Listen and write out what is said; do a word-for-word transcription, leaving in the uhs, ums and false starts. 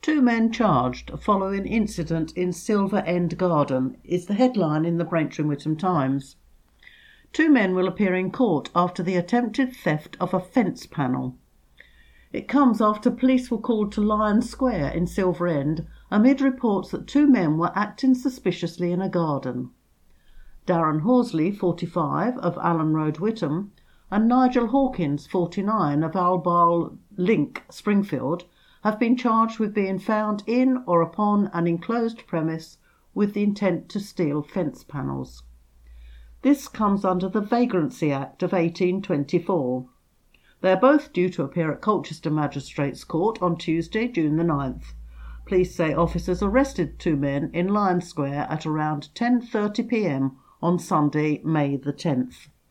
Two men charged following incident in Silver End Garden is the headline in the Braintree and Whittam Times. Two men will appear in court after the attempted theft of a fence panel. It comes after police were called to Lion Square in Silver End amid reports that two men were acting suspiciously in a garden. Darren Horsley, forty-five, of Allen Road, Whittam, and Nigel Hawkins, forty-nine, of Albal Link, Springfield, have been charged with being found in or upon an enclosed premise with the intent to steal fence panels. This comes under the Vagrancy Act of eighteen twenty-four. They are both due to appear at Colchester Magistrates Court on Tuesday, June the ninth. Police say officers arrested two men in Lion Square at around ten thirty p m on Sunday, May the tenth.